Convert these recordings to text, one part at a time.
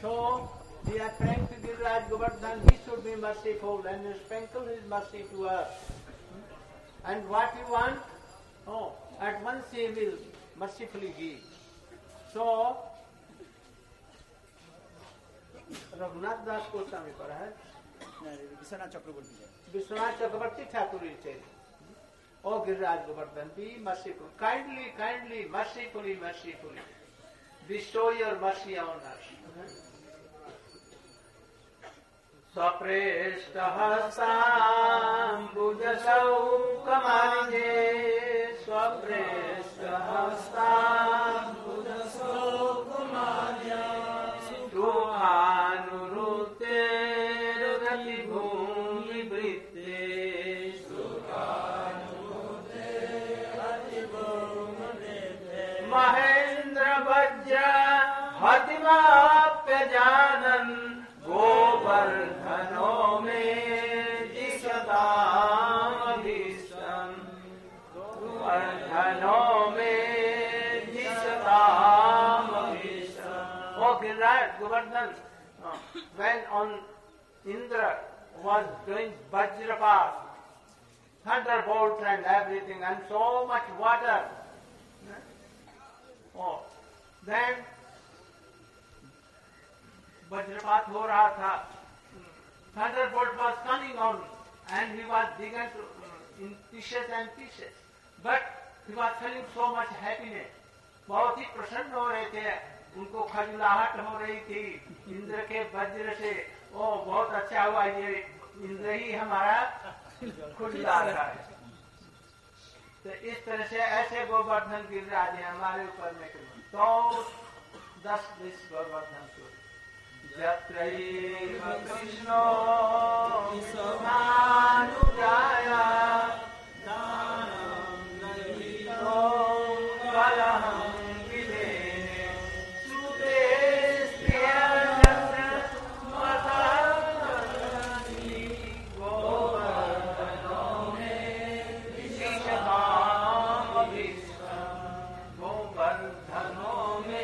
So we are praying to Giriraj Govardhan, he should be merciful and sprinkle his mercy to us. And what we want, at once he will mercifully give. So, Raghunath दास गोस्वामी पढ़ा है, विश्वनाथ चक्रवर्ती Thakur said, "Oh Giriraj Govardhan, be merciful, kindly, mercifully, bestow your mercy on us." स्वप्रेष्टहस्ताम्बुजसौकमार्गे स्वप्रेष्टहस्ताम्बुजसौकमार्गे सुखानुरुते रुदति भूमिवृत्ते सुखानुरुते रुदति भूमिवृत्ते Mahendra वज्र हतिमाप्यजानन् गोवर्धनों में जिसदामभीष्टं गोवर्धनों में जिसदामभीष्टं. Oh Giriraj Govardhan, when on Indra was doing Vajrapat, thunderbolt and everything, and so much water, then वज्रपात हो रहा था. Thunderbolt was coming on and he was began to in pieces and pieces. But he was feeling so much happiness. बहुत ही प्रसन्न हो रहे थे. उनको खजुलाहट हो रही थी इंद्र के वज्र से. बहुत अच्छा हुआ, ये इंद्र ही हमारा खुजला रहा है. तो इस तरह से ऐसे गोवर्धन गिरिराज हैं हमारे ऊपर में. तो 10-20 गोवर्धन को यत्रैव कृष्णो विश्वभानुजाया दानं गृहीतो कलहं विधेने सुते स्त्रियर्यत्र मतानि गोवर्धनो मे विषधामभीष्टं गोवर्धनो मे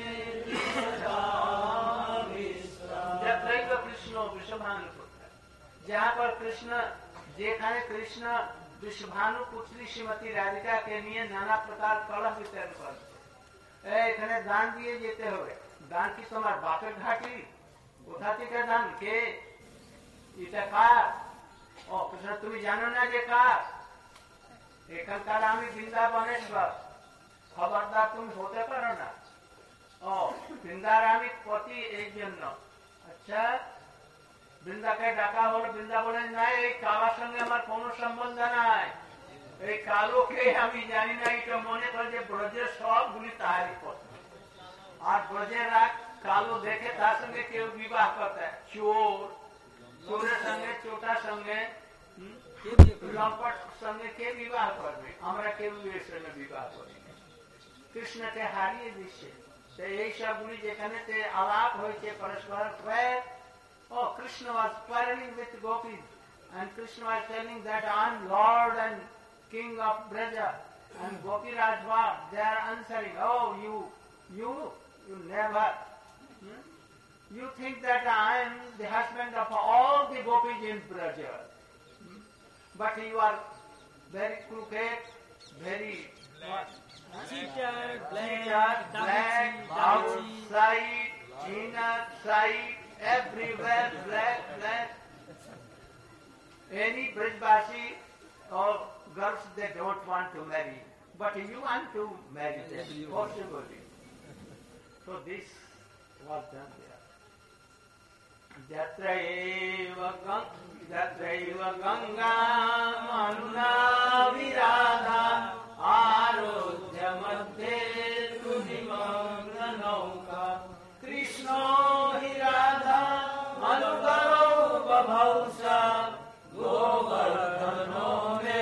जहाँ पर कृष्ण जेखाने कृष्ण विश्वभानु पुत्री श्रीमती राधिका के लिए नाना प्रकार कलह वितरण करते. एखाने दान दिए जेते হবে. दान की তোমার বাপের ঘাটি কোথা থেকে দান কে এটা কার? কৃষ্ণ তুমি জানো না যে কার? এখানকার আমি বৃন্দাবনেশ্বর, খবরদার তুমি হতে পারো না. বৃন্দার আমি পতি এই জন্য. আচ্ছা, বৃন্দাকে ডাকা হলো, বৃন্দা বলেন না এই কালার সঙ্গে আমার কোনো সম্বন্ধ নাই, এই কালোকে আমি জানি না. এটা মনে করে যে ব্রজের সবগুলি তাহারই পথ, আর ব্রজের রাগ কালো দেখে তার সঙ্গে কেউ বিবাহ করতে, চোরের সঙ্গে চোটার সঙ্গে লম্পট সঙ্গে কে বিবাহ করবে? আমরা কেউ এর সঙ্গে বিবাহ করি না. কৃষ্ণকে হারিয়ে দিচ্ছে. তো এই সবগুলি যেখানে আলাপ হয়েছে পরস্পর. Krishna was quarreling with gopis, and Krishna was telling that I am Lord and King of Braja, and Gopiraj was they are answering, you never. You think that I am the husband of all the gopis in Braja, but you are very crooked, very cheated, black, outside, inner side, everywhere black. Any Brajbasi or girls they don't want to marry, but you want to marry them possibly. So this was done there. Jatraiva Ganga Manuna Virada Arodhya Madhye Tudimagna Nauka Krishna Hirada Anugaro Babhausa Govardhano Me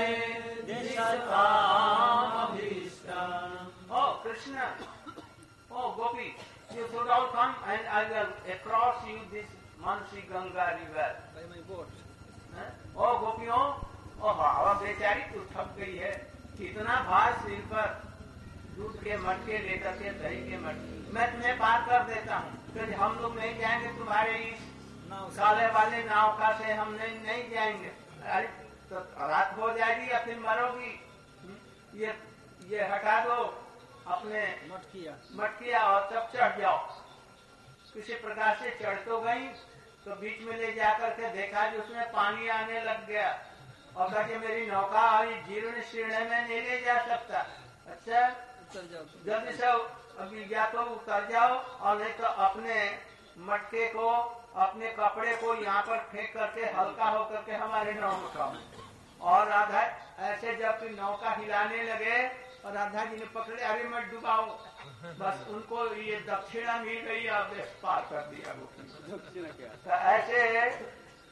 Dishatamabhishtam. Krishna, Gopi, you should all come and I will across you this Mansi Ganga river. By my boat. Gopiyon, हवा बेचारी तो थक गई है. कितना भार सिर पर दूध के मटके लेकर के दही के मटके मैं तुम्हें पार कर देता हूँ. कि हम लोग नहीं जाएंगे तुम्हारे इस काले वाले नाव का से हम नहीं जाएंगे। अरे तो रात हो जाएगी या फिर मरोगी, ये हटा दो अपने मटकिया और तब चढ़ जाओ। किसी प्रकार से चढ़ तो गई, तो बीच में ले जाकर के देखा कि उसमें पानी आने लग गया और कहा मेरी नौका जीर्ण शीर्ण में नहीं ले जा सकता। अच्छा जल्दी से अभी या तो उतर जाओ और नहीं तो अपने मटके को अपने कपड़े को यहाँ पर फेंक करके हल्का होकर के हमारे नौका में। और राधा ऐसे जब नौका हिलाने लगे और राधा जी ने पकड़े, अरे मत डुबाओ, बस उनको ये दक्षिणा मिल गई और देश पार कर दिया। तो ऐसे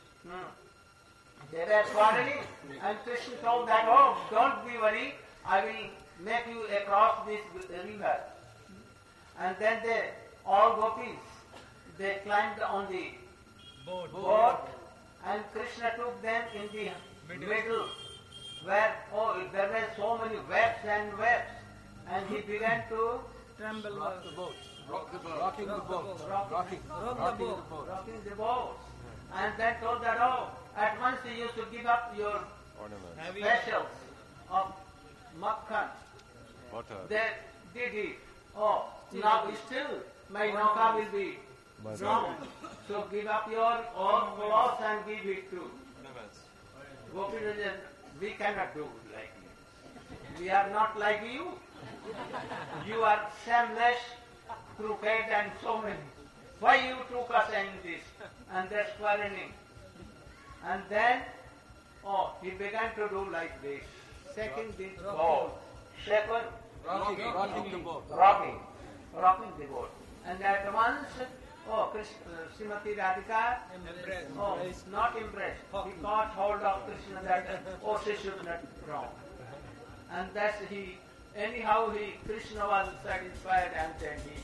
they were quarreling, and Krishna told that, oh, don't be worried, I will make you across this river. And then they, all gopis, they climbed on the boat, and Krishna took them in the middle, where, there were so many webs and webs, and he began to tremble the boat, rocking the boat, rocking the boat, and then told that, at once you should give up your specials of makhan. Butter. They did it. Now still my nauka will be wrong. So give up your own clothes and give it to Gopinajan. We cannot do like you. We are not like you. You are shameless, crooked and so many. Why you took us in this? And that's quarreling. And then, he began to do like this, shaking the boat, rocking the boat, rocking the boat. And at once, Srimati Radhika, not impressed. He caught hold of Krishna that, she should not wrong. And that's Krishna was satisfied and then he.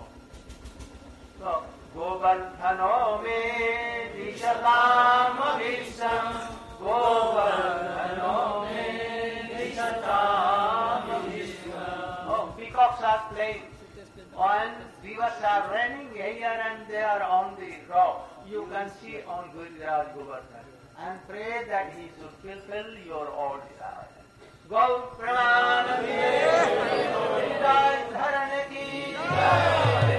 So, Govardhano me vishatam abhisham, Govardhano me vishatam abhisham. Peacocks are playing and rivers are running here and there on the rock. You can see on Giriraj Govardhan and pray that he should fulfill your all desires. Gaur Pranami Giriraj Dharan ki